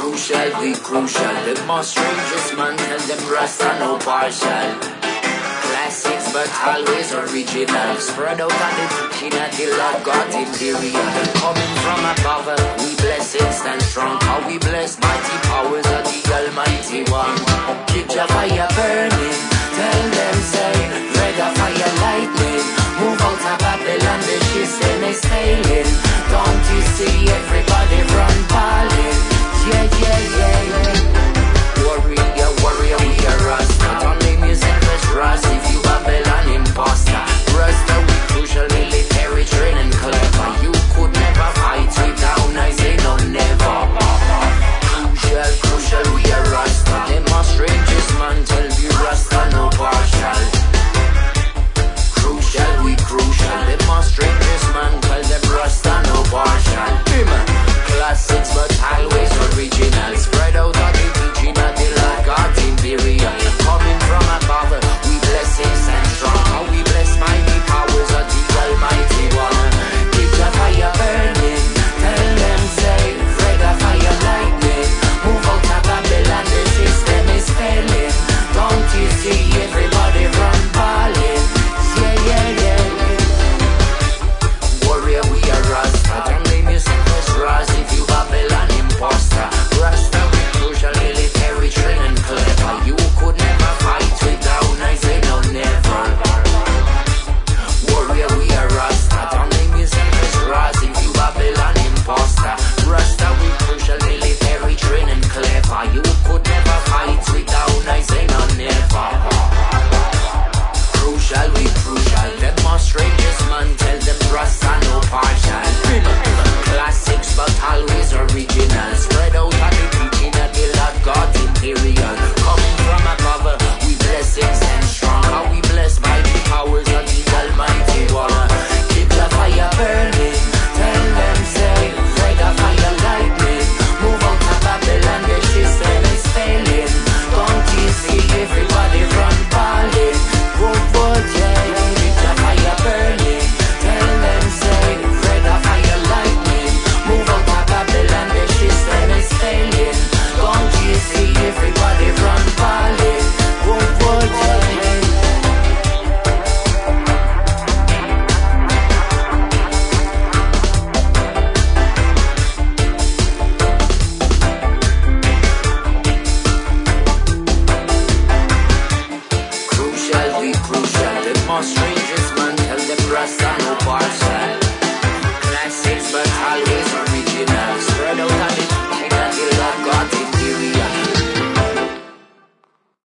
crucial, the crucial. The most strangest man, tell them Rasta no partial. Classics but always original. Spread out on the teaching until Lord got imperial. Coming from above, we bless instant strong. How we bless by